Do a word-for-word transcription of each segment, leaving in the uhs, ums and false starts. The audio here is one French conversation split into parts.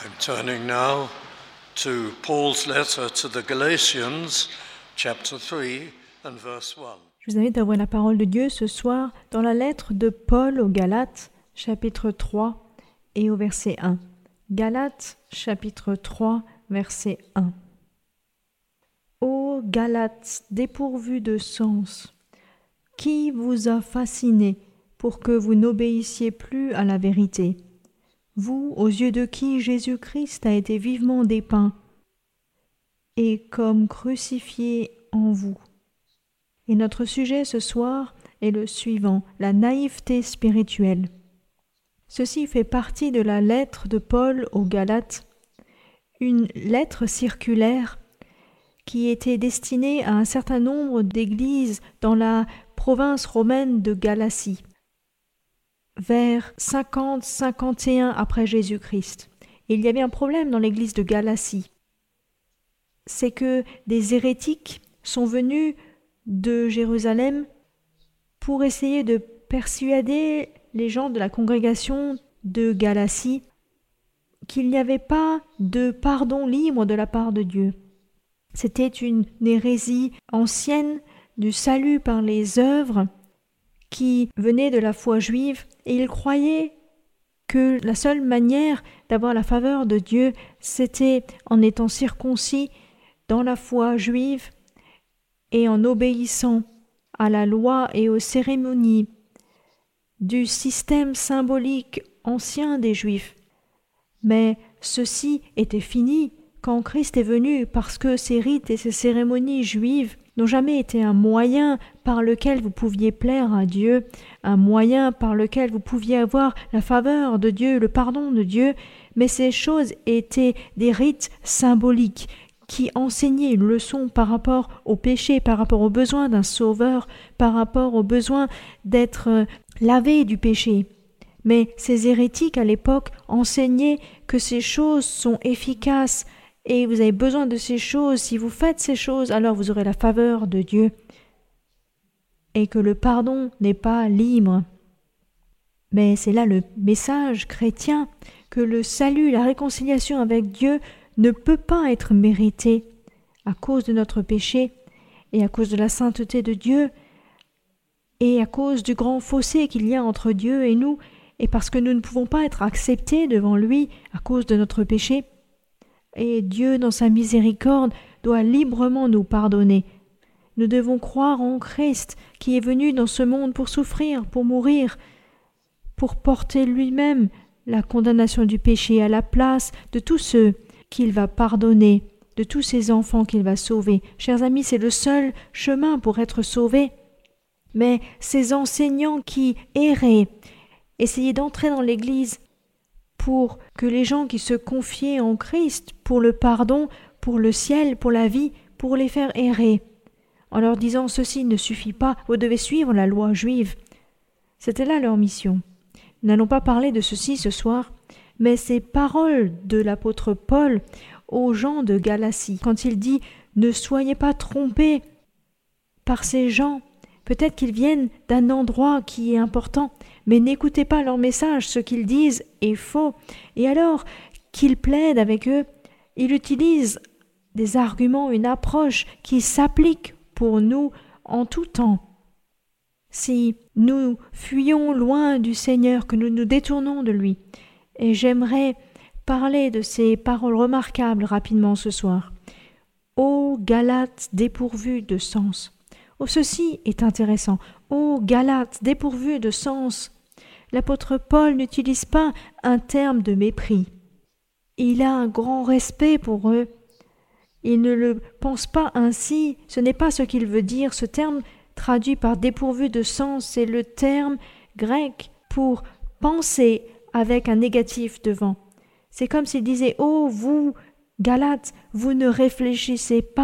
I'm turning now to Paul's letter to the Galatians, chapter three and verse one. Je vous invite à ouvrir la parole de Dieu ce soir dans la lettre de Paul aux Galates, chapitre trois et au verset un. Galates, chapitre trois, verset un. Ô Galates, dépourvus de sens, qui vous a fasciné pour que vous n'obéissiez plus à la vérité, vous, aux yeux de qui Jésus-Christ a été vivement dépeint, et comme crucifié en vous. Et notre sujet ce soir est le suivant, la naïveté spirituelle. Ceci fait partie de la lettre de Paul aux Galates, une lettre circulaire qui était destinée à un certain nombre d'églises dans la province romaine de Galatie, vers cinquante à cinquante et un après Jésus-Christ. Et il y avait un problème dans l'église de Galatie. C'est que des hérétiques sont venus de Jérusalem pour essayer de persuader les gens de la congrégation de Galatie qu'il n'y avait pas de pardon libre de la part de Dieu. C'était une hérésie ancienne du salut par les œuvres qui venait de la foi juive, et ils croyaient que la seule manière d'avoir la faveur de Dieu, c'était en étant circoncis dans la foi juive et en obéissant à la loi et aux cérémonies du système symbolique ancien des Juifs. Mais ceci était fini quand Christ est venu, parce que ces rites et ces cérémonies juives n'ont jamais été un moyen par lequel vous pouviez plaire à Dieu, un moyen par lequel vous pouviez avoir la faveur de Dieu, le pardon de Dieu, mais ces choses étaient des rites symboliques qui enseignaient une leçon par rapport au péché, par rapport au besoin d'un sauveur, par rapport au besoin d'être lavé du péché. Mais ces hérétiques à l'époque enseignaient que ces choses sont efficaces et vous avez besoin de ces choses. Si vous faites ces choses, alors vous aurez la faveur de Dieu. Et que le pardon n'est pas libre. Mais c'est là le message chrétien, que le salut, la réconciliation avec Dieu ne peut pas être mérité à cause de notre péché et à cause de la sainteté de Dieu et à cause du grand fossé qu'il y a entre Dieu et nous, et parce que nous ne pouvons pas être acceptés devant lui à cause de notre péché. Et Dieu, dans sa miséricorde, doit librement nous pardonner. Nous devons croire en Christ, qui est venu dans ce monde pour souffrir, pour mourir, pour porter lui-même la condamnation du péché à la place de tous ceux qu'il va pardonner, de tous ses enfants qu'il va sauver. Chers amis, c'est le seul chemin pour être sauvés. Mais ces enseignants qui erraient, essayaient d'entrer dans l'Église pour que les gens qui se confiaient en Christ, pour le pardon, pour le ciel, pour la vie, pour les faire errer, en leur disant « ceci ne suffit pas, vous devez suivre la loi juive ». C'était là leur mission. Nous n'allons pas parler de ceci ce soir, mais ces paroles de l'apôtre Paul aux gens de Galatie, quand il dit « ne soyez pas trompés par ces gens », peut-être qu'ils viennent d'un endroit qui est important, mais n'écoutez pas leur message, ce qu'ils disent est faux. Et alors qu'ils plaident avec eux, il utilise des arguments, une approche qui s'applique pour nous en tout temps. Si nous fuyons loin du Seigneur, que nous nous détournons de lui, et j'aimerais parler de ces paroles remarquables rapidement ce soir. Ô Galates dépourvus de sens. Oh, ceci est intéressant. Ô Galates dépourvus de sens. L'apôtre Paul n'utilise pas un terme de mépris. Il a un grand respect pour eux. Il ne le pense pas ainsi. Ce n'est pas ce qu'il veut dire. Ce terme traduit par dépourvu de sens, c'est le terme grec pour penser avec un négatif devant. C'est comme s'il disait « Oh, vous, Galates, vous ne réfléchissez pas. »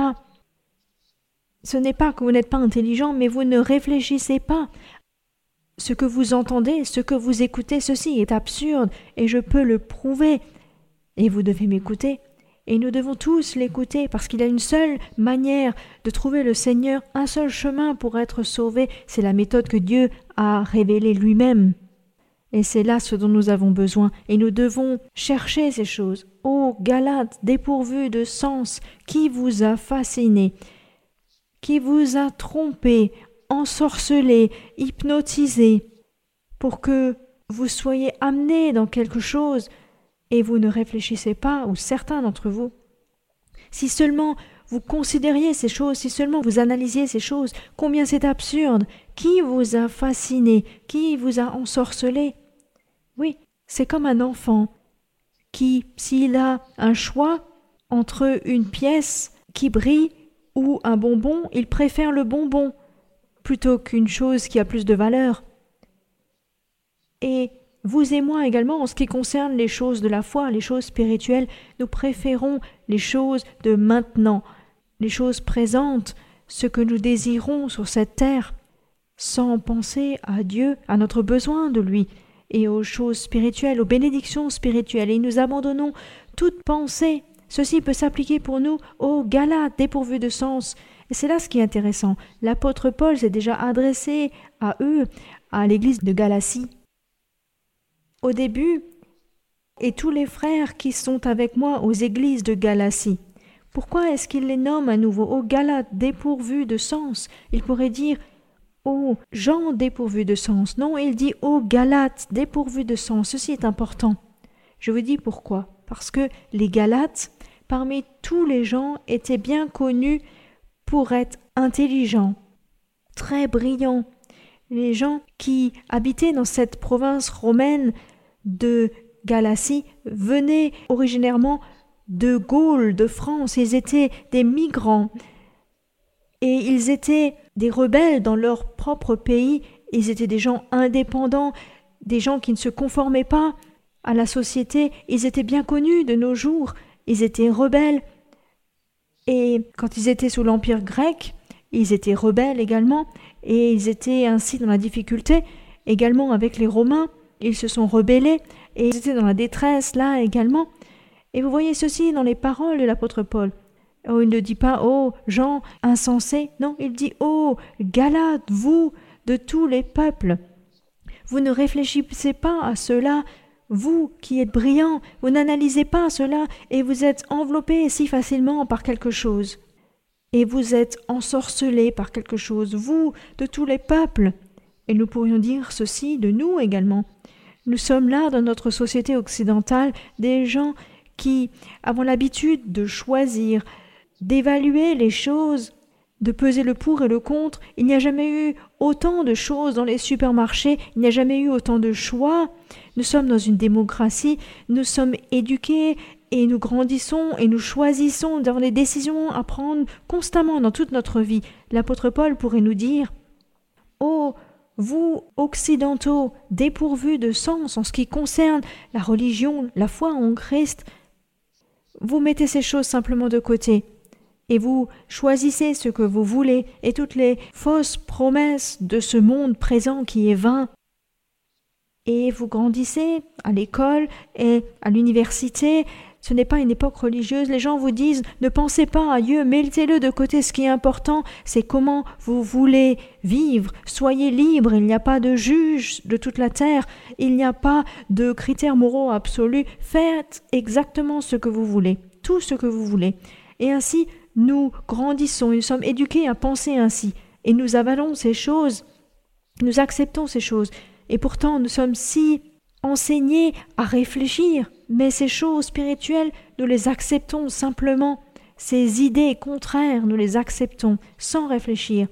Ce n'est pas que vous n'êtes pas intelligent, mais vous ne réfléchissez pas. Ce que vous entendez, ce que vous écoutez, ceci est absurde et je peux le prouver. Et vous devez m'écouter. Et nous devons tous l'écouter parce qu'il y a une seule manière de trouver le Seigneur, un seul chemin pour être sauvé. C'est la méthode que Dieu a révélée lui-même. Et c'est là ce dont nous avons besoin, et nous devons chercher ces choses. Ô Galates, dépourvus de sens, qui vous a fasciné, qui vous a trompé, ensorcelé, hypnotisé, pour que vous soyez amenés dans quelque chose, et vous ne réfléchissez pas, ou certains d'entre vous. Si seulement vous considériez ces choses, si seulement vous analysiez ces choses, combien c'est absurde, qui vous a fasciné, qui vous a ensorcelé. Oui, c'est comme un enfant qui, s'il a un choix entre une pièce qui brille ou un bonbon, il préfère le bonbon plutôt qu'une chose qui a plus de valeur. Et vous et moi également, en ce qui concerne les choses de la foi, les choses spirituelles, nous préférons les choses de maintenant, les choses présentes, ce que nous désirons sur cette terre, sans penser à Dieu, à notre besoin de lui, et aux choses spirituelles, aux bénédictions spirituelles, et nous abandonnons toute pensée. Ceci peut s'appliquer pour nous aux Galates dépourvus de sens. Et c'est là ce qui est intéressant. L'apôtre Paul s'est déjà adressé à eux, à l'église de Galatie. Au début, et tous les frères qui sont avec moi aux églises de Galatie. Pourquoi est-ce qu'il les nomme à nouveau aux Galates dépourvus de sens? Il pourrait dire aux gens dépourvus de sens. Non, il dit aux Galates dépourvus de sens. Ceci est important. Je vous dis pourquoi. Parce que les Galates, parmi tous les gens, étaient bien connus pour être intelligents, très brillants. Les gens qui habitaient dans cette province romaine de Galatie venaient originairement de Gaule, de France. Ils étaient des migrants et ils étaient des rebelles dans leur propre pays. Ils étaient des gens indépendants, des gens qui ne se conformaient pas à la société. Ils étaient bien connus de nos jours. Ils étaient rebelles. Et quand ils étaient sous l'Empire grec, ils étaient rebelles également. Et ils étaient ainsi dans la difficulté. Également avec les Romains, ils se sont rebellés. Et ils étaient dans la détresse là également. Et vous voyez ceci dans les paroles de l'apôtre Paul. Oh, il ne dit pas « Oh, gens insensés ». Non, il dit « Oh, Galates, vous, de tous les peuples ». Vous ne réfléchissez pas à cela, vous qui êtes brillants, vous n'analysez pas cela et vous êtes enveloppés si facilement par quelque chose. Et vous êtes ensorcelés par quelque chose, vous, de tous les peuples. Et nous pourrions dire ceci de nous également. Nous sommes là dans notre société occidentale des gens qui avons l'habitude de choisir, d'évaluer les choses, de peser le pour et le contre. Il n'y a jamais eu autant de choses dans les supermarchés, il n'y a jamais eu autant de choix. Nous sommes dans une démocratie, nous sommes éduqués et nous grandissons et nous choisissons d'avoir des décisions à prendre constamment dans toute notre vie. L'apôtre Paul pourrait nous dire « Oh, vous, occidentaux, dépourvus de sens en ce qui concerne la religion, la foi en Christ, vous mettez ces choses simplement de côté et vous choisissez ce que vous voulez et toutes les fausses promesses de ce monde présent qui est vain. Et vous grandissez à l'école et à l'université. Ce n'est pas une époque religieuse. Les gens vous disent « Ne pensez pas à Dieu, mettez-le de côté. Ce qui est important, c'est comment vous voulez vivre. Soyez libre. Il n'y a pas de juge de toute la terre. Il n'y a pas de critères moraux absolus. Faites exactement ce que vous voulez, tout ce que vous voulez. » Et ainsi, nous grandissons. Nous sommes éduqués à penser ainsi. Et nous avalons ces choses. Nous acceptons ces choses. Et pourtant, nous sommes si enseignés à réfléchir, mais ces choses spirituelles, nous les acceptons simplement. Ces idées contraires, nous les acceptons sans réfléchir.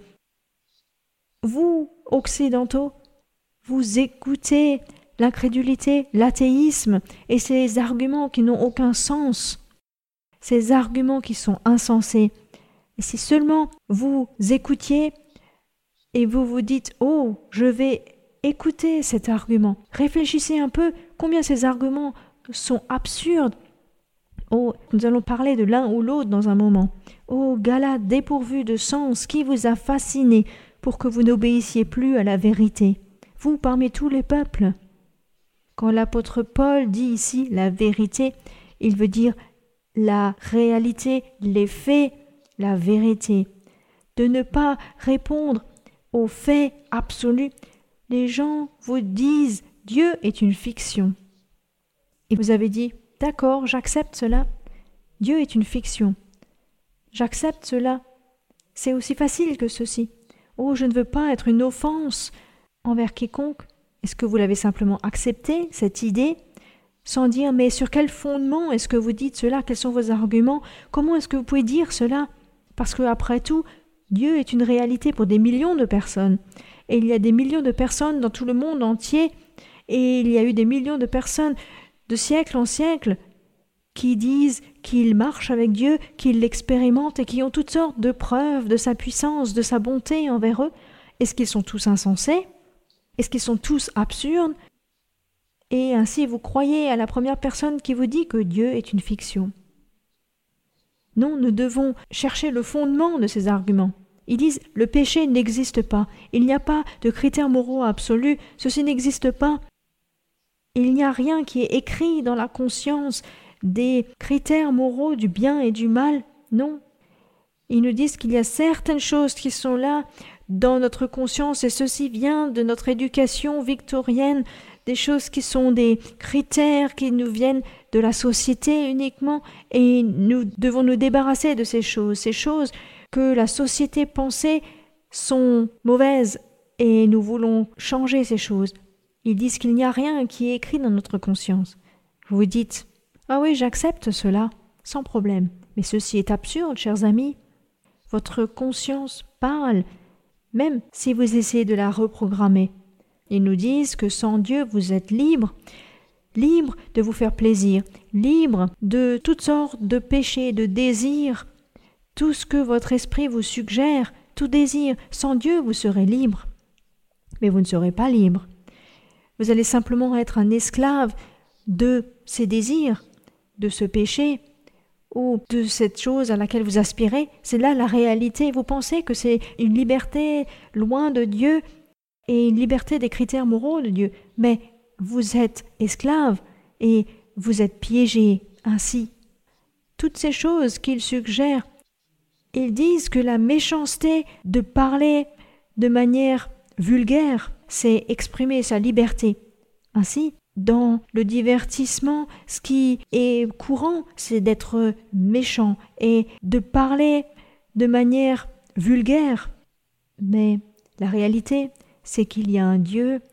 Vous, occidentaux, vous écoutez l'incrédulité, l'athéisme et ces arguments qui n'ont aucun sens, ces arguments qui sont insensés. Et si seulement vous écoutiez et vous vous dites « Oh, je vais écoutez cet argument. Réfléchissez un peu combien ces arguments sont absurdes. Oh, nous allons parler de l'un ou l'autre dans un moment. Oh, Galates dépourvus de sens, qui vous a fasciné pour que vous n'obéissiez plus à la vérité? Vous, parmi tous les peuples. Quand l'apôtre Paul dit ici la vérité, il veut dire la réalité, les faits, la vérité. De ne pas répondre aux faits absolus. Les gens vous disent Dieu est une fiction. Et vous avez dit, d'accord, j'accepte cela. Dieu est une fiction. J'accepte cela. C'est aussi facile que ceci. Oh, je ne veux pas être une offense envers quiconque. Est-ce que vous l'avez simplement accepté, cette idée, sans dire, mais sur quel fondement est-ce que vous dites cela? Quels sont vos arguments? Comment est-ce que vous pouvez dire cela? Parce qu'après tout, Dieu est une réalité pour des millions de personnes. Et il y a des millions de personnes dans tout le monde entier. Et il y a eu des millions de personnes de siècle en siècle qui disent qu'ils marchent avec Dieu, qu'ils l'expérimentent et qui ont toutes sortes de preuves de sa puissance, de sa bonté envers eux. Est-ce qu'ils sont tous insensés? Est-ce qu'ils sont tous absurdes? Et ainsi vous croyez à la première personne qui vous dit que Dieu est une fiction. Non, nous devons chercher le fondement de ces arguments. Ils disent « le péché n'existe pas, il n'y a pas de critères moraux absolus, ceci n'existe pas. Il n'y a rien qui est écrit dans la conscience des critères moraux du bien et du mal, non. Ils nous disent qu'il y a certaines choses qui sont là dans notre conscience et ceci vient de notre éducation victorienne, des choses qui sont des critères qui nous viennent de la société uniquement et nous devons nous débarrasser de ces choses, ces choses que la société pensait sont mauvaises et nous voulons changer ces choses. Ils disent qu'il n'y a rien qui est écrit dans notre conscience. Vous dites « Ah oui, j'accepte cela, sans problème. Mais ceci est absurde, chers amis. Votre conscience parle, même si vous essayez de la reprogrammer. Ils nous disent que sans Dieu, vous êtes libre, libre de vous faire plaisir, libre de toutes sortes de péchés, de désirs. Tout ce que votre esprit vous suggère, tout désir, sans Dieu, vous serez libre. Mais vous ne serez pas libre. Vous allez simplement être un esclave de ces désirs, de ce péché ou de cette chose à laquelle vous aspirez. C'est là la réalité. Vous pensez que c'est une liberté loin de Dieu et une liberté des critères moraux de Dieu. Mais vous êtes esclave et vous êtes piégé ainsi. Toutes ces choses qu'ils suggèrent, ils disent que la méchanceté de parler de manière vulgaire, c'est exprimer sa liberté. Ainsi, dans le divertissement, ce qui est courant, c'est d'être méchant et de parler de manière vulgaire. Mais la réalité, c'est qu'il y a un Dieu.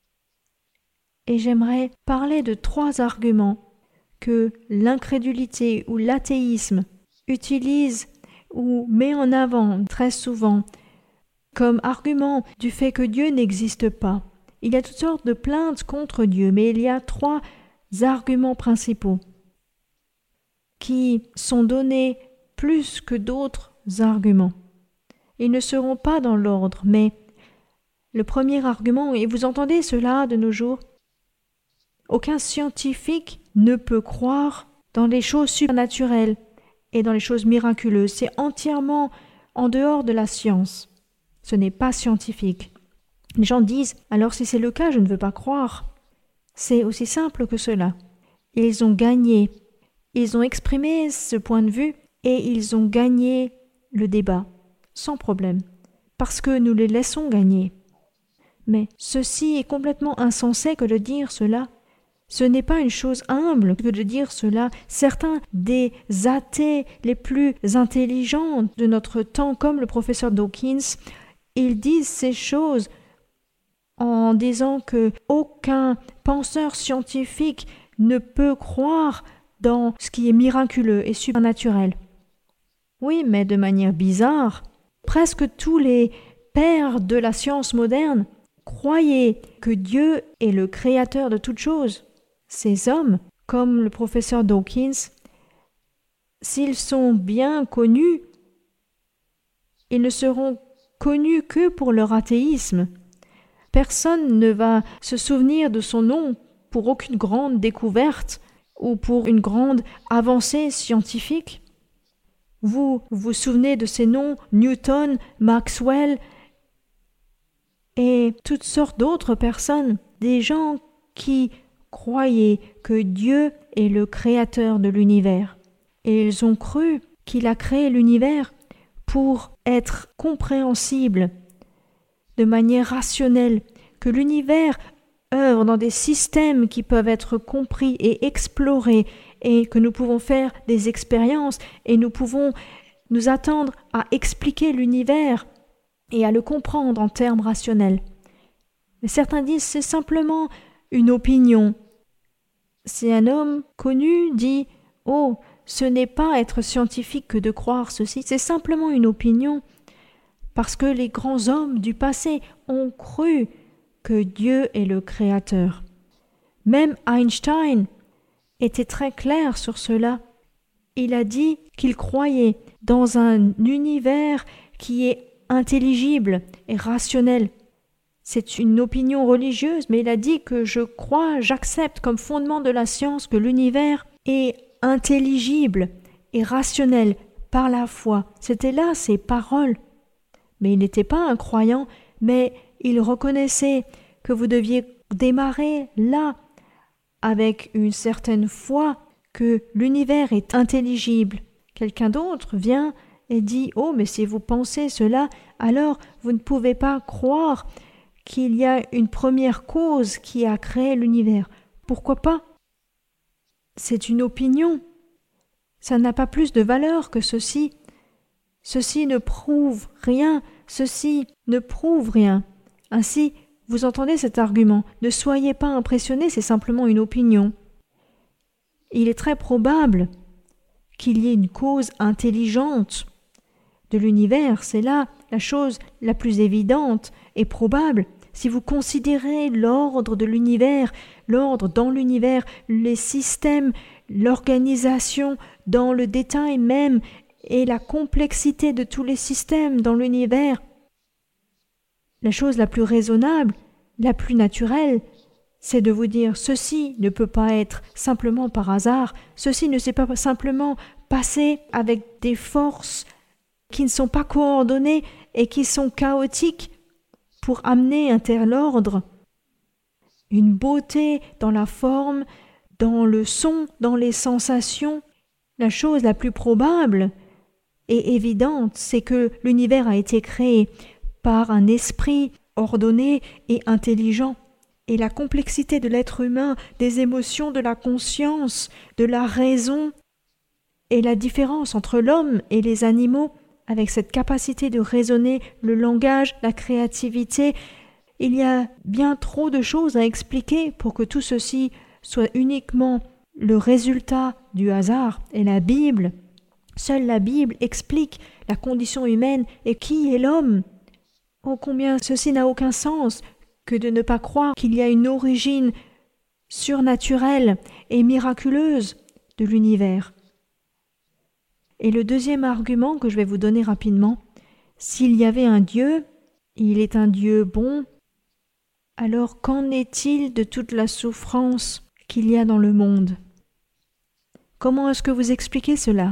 Et j'aimerais parler de trois arguments que l'incrédulité ou l'athéisme utilise ou met en avant très souvent comme argument du fait que Dieu n'existe pas. Il y a toutes sortes de plaintes contre Dieu, mais il y a trois arguments principaux qui sont donnés plus que d'autres arguments. Ils ne seront pas dans l'ordre, mais le premier argument, et vous entendez cela de nos jours, aucun scientifique ne peut croire dans les choses surnaturelles et dans les choses miraculeuses. C'est entièrement en dehors de la science. Ce n'est pas scientifique. Les gens disent « alors si c'est le cas, je ne veux pas croire ». C'est aussi simple que cela. Ils ont gagné. Ils ont exprimé ce point de vue et ils ont gagné le débat, sans problème, parce que nous les laissons gagner. Mais ceci est complètement insensé que de dire cela. Ce n'est pas une chose humble que de dire cela. Certains des athées les plus intelligents de notre temps, comme le professeur Dawkins, ils disent ces choses en disant que aucun penseur scientifique ne peut croire dans ce qui est miraculeux et surnaturel. Oui, mais de manière bizarre, presque tous les pères de la science moderne croyaient que Dieu est le créateur de toutes choses. Ces hommes, comme le professeur Dawkins, s'ils sont bien connus, ils ne seront connus que pour leur athéisme. Personne ne va se souvenir de son nom pour aucune grande découverte ou pour une grande avancée scientifique. Vous vous souvenez de ces noms, Newton, Maxwell et toutes sortes d'autres personnes, des gens qui croyaient que Dieu est le créateur de l'univers. Et ils ont cru qu'il a créé l'univers pour être compréhensible de manière rationnelle, que l'univers œuvre dans des systèmes qui peuvent être compris et explorés, et que nous pouvons faire des expériences, et nous pouvons nous attendre à expliquer l'univers et à le comprendre en termes rationnels. Mais certains disent c'est simplement une opinion. Si un homme connu dit « Oh, ce n'est pas être scientifique que de croire ceci, c'est simplement une opinion », parce que les grands hommes du passé ont cru que Dieu est le Créateur. Même Einstein était très clair sur cela. Il a dit qu'il croyait dans un univers qui est intelligible et rationnel. C'est une opinion religieuse, mais il a dit que je crois, j'accepte comme fondement de la science que l'univers est intelligible et rationnel par la foi. C'était là ses paroles. Mais il n'était pas un croyant, mais il reconnaissait que vous deviez démarrer là, avec une certaine foi que l'univers est intelligible. Quelqu'un d'autre vient et dit « Oh, mais si vous pensez cela, alors vous ne pouvez pas croire qu'il y a une première cause qui a créé l'univers. » Pourquoi pas? C'est une opinion. Ça n'a pas plus de valeur que ceci. Ceci ne prouve rien, ceci ne prouve rien. Ainsi, vous entendez cet argument. Ne soyez pas impressionnés, c'est simplement une opinion. Il est très probable qu'il y ait une cause intelligente de l'univers. C'est là la chose la plus évidente et probable. Si vous considérez l'ordre de l'univers, l'ordre dans l'univers, les systèmes, l'organisation dans le détail même et la complexité de tous les systèmes dans l'univers, la chose la plus raisonnable, la plus naturelle, c'est de vous dire ceci ne peut pas être simplement par hasard, ceci ne s'est pas simplement passé avec des forces qui ne sont pas coordonnées et qui sont chaotiques pour amener un tel ordre. Une beauté dans la forme, dans le son, dans les sensations. La chose la plus probable et évidente, c'est que l'univers a été créé par un esprit ordonné et intelligent. Et la complexité de l'être humain, des émotions, de la conscience, de la raison, et la différence entre l'homme et les animaux, avec cette capacité de raisonner, le langage, la créativité, il y a bien trop de choses à expliquer pour que tout ceci soit uniquement le résultat du hasard. Et la Bible, seule la Bible explique la condition humaine et qui est l'homme. Oh, combien ceci n'a aucun sens que de ne pas croire qu'il y a une origine surnaturelle et miraculeuse de l'univers. Et le deuxième argument que je vais vous donner rapidement, s'il y avait un Dieu, il est un Dieu bon, alors qu'en est-il de toute la souffrance qu'il y a dans le monde? Comment est-ce que vous expliquez cela?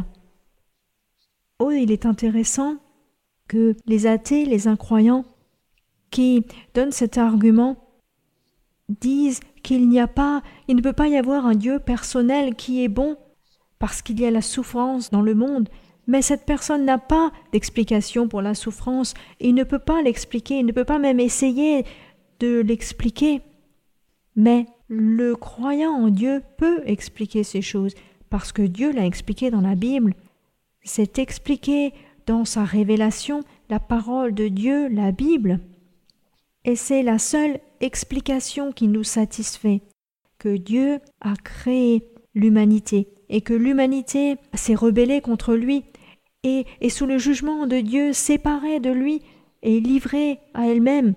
Oh, il est intéressant que les athées, les incroyants, qui donnent cet argument, disent qu'il n'y a pas, il ne peut pas y avoir un Dieu personnel qui est bon, parce qu'il y a la souffrance dans le monde, mais cette personne n'a pas d'explication pour la souffrance, et il ne peut pas l'expliquer, il ne peut pas même essayer de l'expliquer. Mais le croyant en Dieu peut expliquer ces choses, parce que Dieu l'a expliqué dans la Bible. C'est expliqué dans sa révélation, la parole de Dieu, la Bible. Et c'est la seule explication qui nous satisfait, que Dieu a créé l'humanité et que l'humanité s'est rebellée contre lui et est sous le jugement de Dieu, séparée de lui et livrée à elle-même.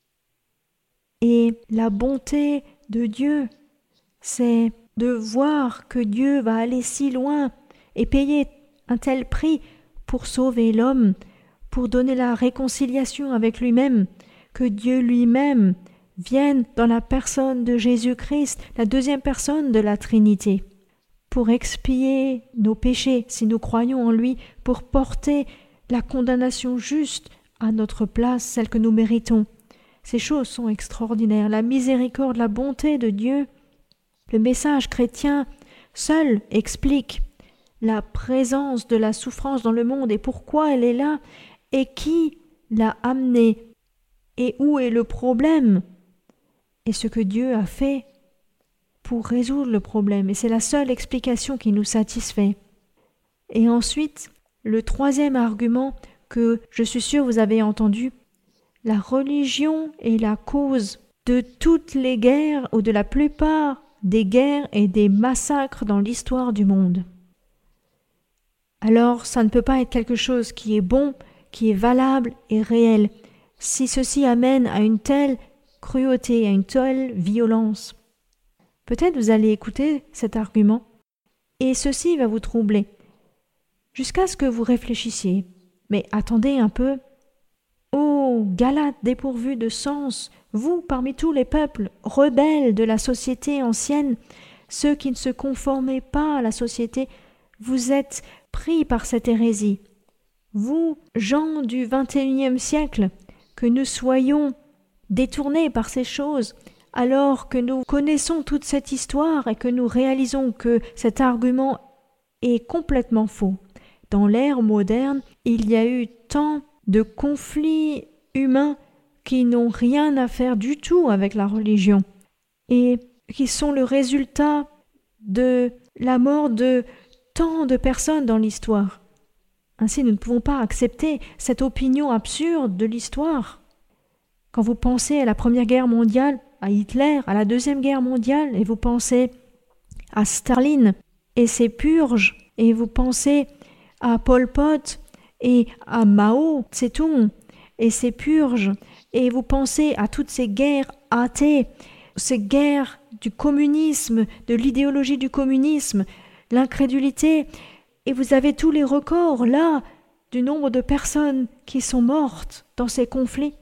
Et la bonté de Dieu, c'est de voir que Dieu va aller si loin et payer un tel prix pour sauver l'homme, pour donner la réconciliation avec lui-même, que Dieu lui-même vienne dans la personne de Jésus-Christ, la deuxième personne de la Trinité, pour expier nos péchés, si nous croyons en lui, pour porter la condamnation juste à notre place, celle que nous méritons. Ces choses sont extraordinaires. La miséricorde, la bonté de Dieu, le message chrétien seul explique la présence de la souffrance dans le monde et pourquoi elle est là et qui l'a amenée et où est le problème et ce que Dieu a fait pour résoudre le problème. Et c'est la seule explication qui nous satisfait. Et ensuite, le troisième argument que je suis sûre vous avez entendu, la religion est la cause de toutes les guerres ou de la plupart des guerres et des massacres dans l'histoire du monde. Alors, ça ne peut pas être quelque chose qui est bon, qui est valable et réel, si ceci amène à une telle cruauté, à une telle violence. Peut-être vous allez écouter cet argument, et ceci va vous troubler, jusqu'à ce que vous réfléchissiez. Mais attendez un peu. Ô Galates dépourvus de sens, vous parmi tous les peuples rebelles de la société ancienne, ceux qui ne se conformaient pas à la société, vous êtes pris par cette hérésie. Vous, gens du vingt et unième siècle, que nous soyons détournés par ces choses, alors que nous connaissons toute cette histoire et que nous réalisons que cet argument est complètement faux. Dans l'ère moderne, il y a eu tant de conflits humains qui n'ont rien à faire du tout avec la religion et qui sont le résultat de la mort de tant de personnes dans l'histoire. Ainsi, nous ne pouvons pas accepter cette opinion absurde de l'histoire. Quand vous pensez à la Première Guerre mondiale, à Hitler, à la Deuxième Guerre mondiale, et vous pensez à Staline et ses purges, et vous pensez à Pol Pot et à Mao Tse-tung et ses purges, et vous pensez à toutes ces guerres athées, ces guerres du communisme, de l'idéologie du communisme, l'incrédulité, et vous avez tous les records là du nombre de personnes qui sont mortes dans ces conflits.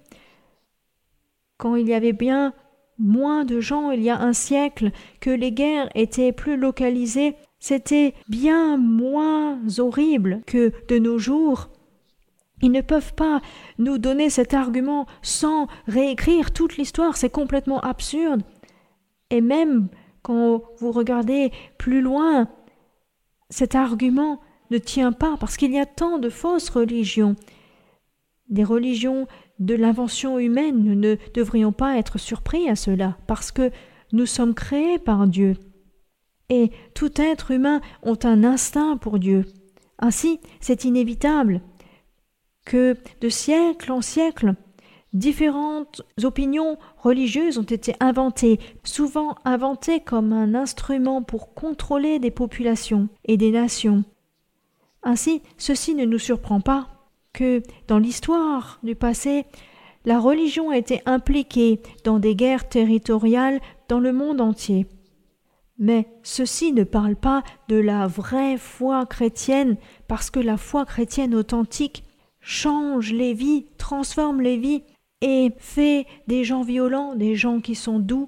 Quand il y avait bien moins de gens il y a un siècle, que les guerres étaient plus localisées, c'était bien moins horrible que de nos jours. Ils ne peuvent pas nous donner cet argument sans réécrire toute l'histoire, c'est complètement absurde. Et même quand vous regardez plus loin, cet argument ne tient pas parce qu'il y a tant de fausses religions. Des religions de l'invention humaine, nous ne devrions pas être surpris à cela parce que nous sommes créés par Dieu. Et tout être humain a un instinct pour Dieu. Ainsi, c'est inévitable que de siècle en siècle, différentes opinions religieuses ont été inventées, souvent inventées comme un instrument pour contrôler des populations et des nations. Ainsi, ceci ne nous surprend pas que dans l'histoire du passé, la religion a été impliquée dans des guerres territoriales dans le monde entier. Mais ceci ne parle pas de la vraie foi chrétienne, parce que la foi chrétienne authentique change les vies, transforme les vies et fait des gens violents, des gens qui sont doux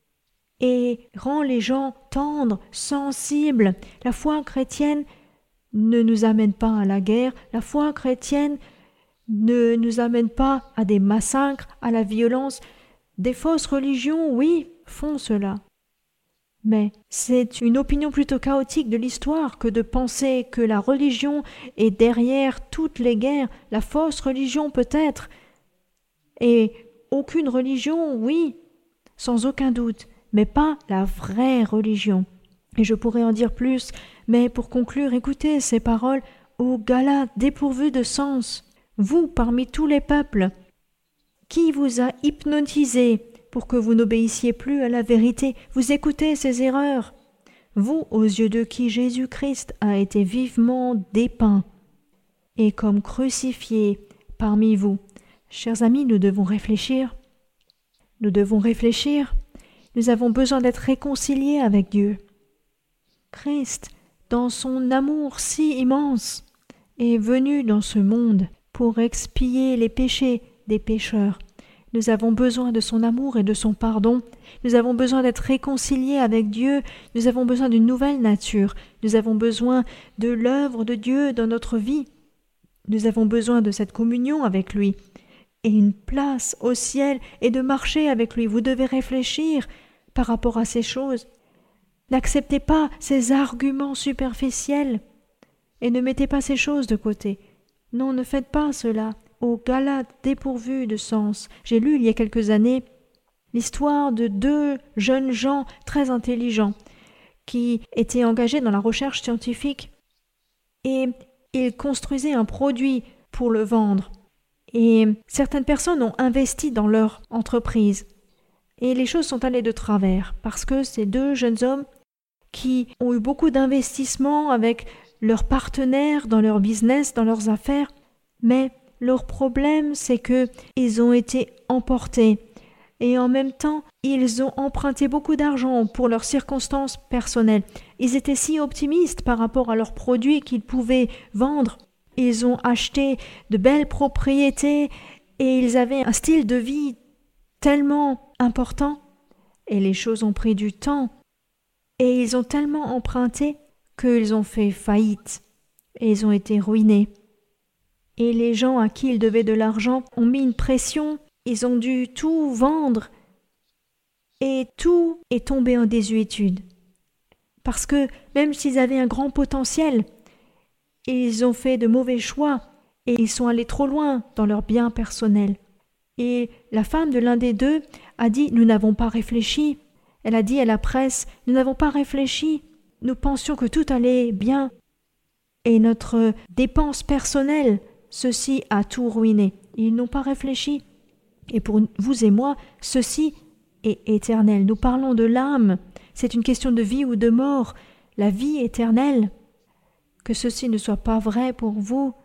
et rend les gens tendres, sensibles. La foi chrétienne ne nous amène pas à la guerre, la foi chrétienne ne nous amène pas à des massacres, à la violence. Des fausses religions, oui, font cela. Mais c'est une opinion plutôt chaotique de l'histoire que de penser que la religion est derrière toutes les guerres. La fausse religion peut-être, et aucune religion, oui, sans aucun doute, mais pas la vraie religion. Et je pourrais en dire plus, mais pour conclure, écoutez ces paroles ô Galates dépourvus de sens. Vous, parmi tous les peuples, qui vous a hypnotisé pour que vous n'obéissiez plus à la vérité, vous écoutez ces erreurs. Vous, aux yeux de qui Jésus-Christ a été vivement dépeint et comme crucifié parmi vous. Chers amis, nous devons réfléchir. Nous devons réfléchir. Nous avons besoin d'être réconciliés avec Dieu. Christ, dans son amour si immense, est venu dans ce monde pour expier les péchés des pécheurs. Nous avons besoin de son amour et de son pardon. Nous avons besoin d'être réconciliés avec Dieu. Nous avons besoin d'une nouvelle nature. Nous avons besoin de l'œuvre de Dieu dans notre vie. Nous avons besoin de cette communion avec lui et une place au ciel et de marcher avec lui. Vous devez réfléchir par rapport à ces choses. N'acceptez pas ces arguments superficiels et ne mettez pas ces choses de côté. Non, ne faites pas cela. Ô Galates dépourvus de sens. J'ai lu il y a quelques années l'histoire de deux jeunes gens très intelligents qui étaient engagés dans la recherche scientifique et ils construisaient un produit pour le vendre. Et certaines personnes ont investi dans leur entreprise. Et les choses sont allées de travers parce que ces deux jeunes hommes qui ont eu beaucoup d'investissements avec leurs partenaires dans leur business, dans leurs affaires, mais leur problème, c'est que ils ont été emportés. Et en même temps, ils ont emprunté beaucoup d'argent pour leurs circonstances personnelles. Ils étaient si optimistes par rapport à leurs produits qu'ils pouvaient vendre. Ils ont acheté de belles propriétés et ils avaient un style de vie tellement important. Et les choses ont pris du temps. Et ils ont tellement emprunté qu'ils ont fait faillite. Et ils ont été ruinés. Et les gens à qui ils devaient de l'argent ont mis une pression. Ils ont dû tout vendre et tout est tombé en désuétude. Parce que même s'ils avaient un grand potentiel, ils ont fait de mauvais choix et ils sont allés trop loin dans leurs biens personnels. Et la femme de l'un des deux a dit « Nous n'avons pas réfléchi ». Elle a dit à la presse « Nous n'avons pas réfléchi, nous pensions que tout allait bien. » Et notre dépense personnelle, ceci a tout ruiné. Ils n'ont pas réfléchi. Et pour vous et moi, ceci est éternel. Nous parlons de l'âme. C'est une question de vie ou de mort. La vie éternelle. Que ceci ne soit pas vrai pour vous.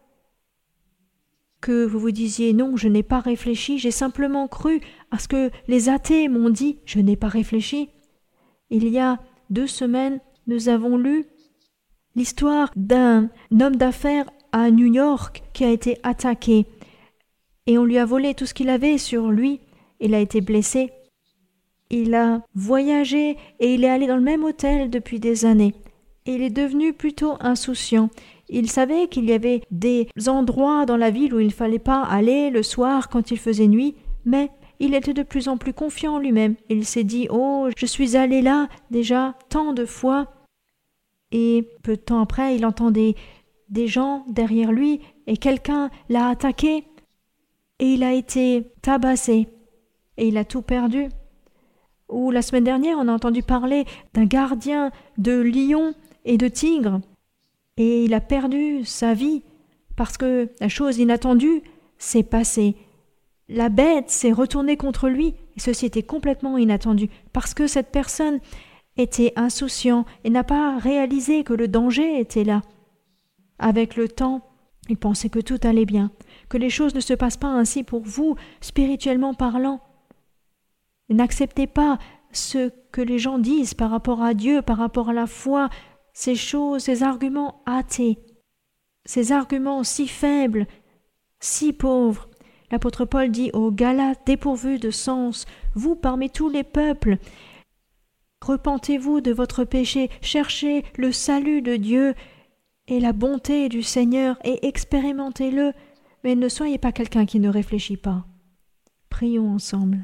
Que vous vous disiez « Non, je n'ai pas réfléchi, j'ai simplement cru à ce que les athées m'ont dit. Je n'ai pas réfléchi. » Il y a deux semaines, nous avons lu l'histoire d'un homme d'affaires à New York qui a été attaqué. Et on lui a volé tout ce qu'il avait sur lui. Il a été blessé. Il a voyagé et il est allé dans le même hôtel depuis des années. Et il est devenu plutôt insouciant. Il savait qu'il y avait des endroits dans la ville où il ne fallait pas aller le soir quand il faisait nuit, mais il était de plus en plus confiant en lui-même. Il s'est dit « Oh, je suis allé là déjà tant de fois ». Et peu de temps après, il entendait des gens derrière lui et quelqu'un l'a attaqué. Et il a été tabassé. Et il a tout perdu. Ou la semaine dernière, on a entendu parler d'un gardien de lions et de tigres. Et il a perdu sa vie parce que la chose inattendue s'est passée. La bête s'est retournée contre lui. Et ceci était complètement inattendu parce que cette personne était insouciant et n'a pas réalisé que le danger était là. Avec le temps, il pensait que tout allait bien, que les choses ne se passent pas ainsi pour vous, spirituellement parlant. N'acceptez pas ce que les gens disent par rapport à Dieu, par rapport à la foi, ces choses, ces arguments athées, ces arguments si faibles, si pauvres. L'apôtre Paul dit aux Galates dépourvus de sens, vous parmi tous les peuples, repentez-vous de votre péché, cherchez le salut de Dieu et la bonté du Seigneur et expérimentez-le, mais ne soyez pas quelqu'un qui ne réfléchit pas. Prions ensemble.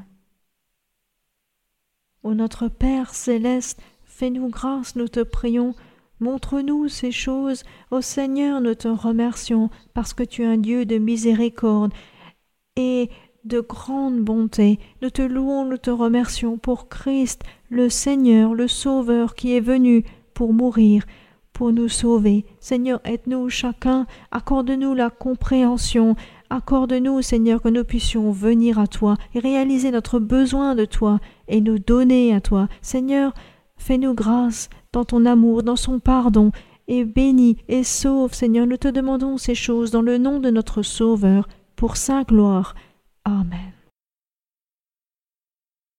Ô notre Père céleste, fais-nous grâce, nous te prions, montre-nous ces choses. Ô Seigneur, nous te remercions parce que tu es un Dieu de miséricorde et de grande bonté. Nous te louons, nous te remercions pour Christ, le Seigneur, le Sauveur qui est venu pour mourir, pour nous sauver. Seigneur, aide-nous chacun, accorde-nous la compréhension, accorde-nous, Seigneur, que nous puissions venir à toi et réaliser notre besoin de toi et nous donner à toi. Seigneur, fais-nous grâce dans ton amour, dans son pardon, et bénis et sauve, Seigneur. Nous te demandons ces choses dans le nom de notre Sauveur, pour sa gloire. Amen.